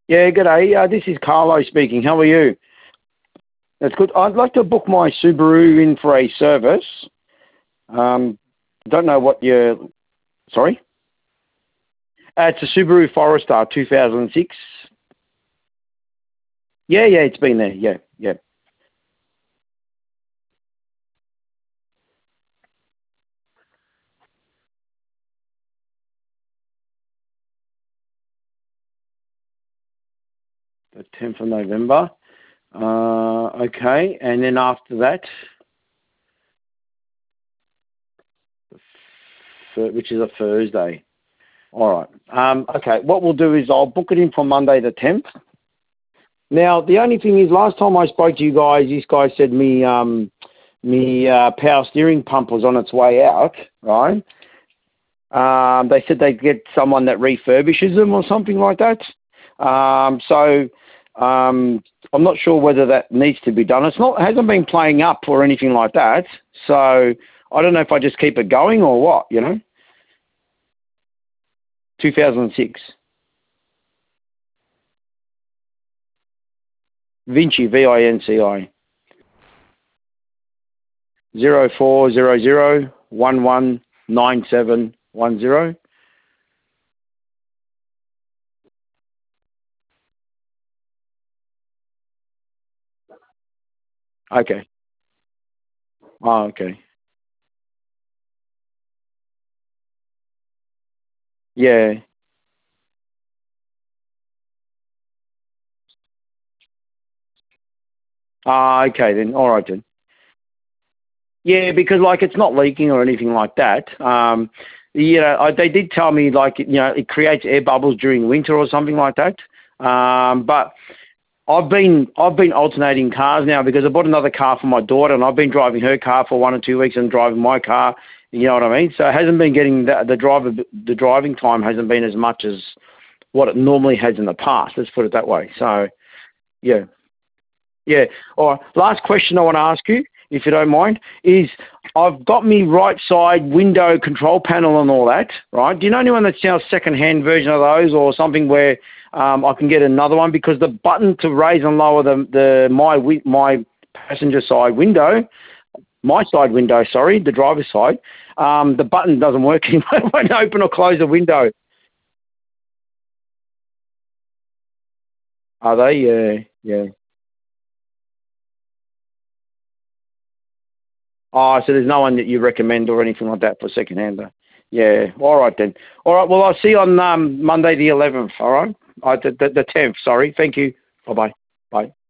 Yeah, g'day. This is Carlo speaking. How are you? That's good. I'd like to book my Subaru in for a service. Don't know what your... Sorry? It's a Subaru Forester 2006. Yeah, it's been there. Yeah. The 10th of November. Okay, and then after that, which is a Thursday. All right. Okay, what we'll do is I'll book it in for Monday the 10th. Now, the only thing is, last time I spoke to you guys, this guy said me power steering pump was on its way out, right? They said they'd get someone that refurbishes them or something like that. I'm not sure whether that needs to be done. It hasn't been playing up or anything like that. So I don't know if I just keep it going or what, 2006. Vinci, VINCI. 0400119710. Okay. Oh, okay. Yeah. Okay then. All right then. Yeah, because it's not leaking or anything like that. They did tell me it creates air bubbles during winter or something like that. But I've been alternating cars now because I bought another car for my daughter and I've been driving her car for 1 or 2 weeks and driving my car. You know what I mean? So it hasn't been getting the driving time hasn't been as much as what it normally has in the past. Let's put it that way. So yeah. Yeah. All right. Last question I want to ask you, if you don't mind, is I've got me right side window control panel and all that, right? Do you know anyone that sells second-hand version of those or something where I can get another one? Because the button to raise and lower my passenger side window, the driver's side, the button doesn't work anymore. It won't open or close the window. Are they? Yeah. Oh, so there's no one that you recommend or anything like that for second-hander? Yeah. All right, then. All right, well, I'll see you on Monday the 11th, all right? The 10th, sorry. Thank you. Bye-bye. Bye.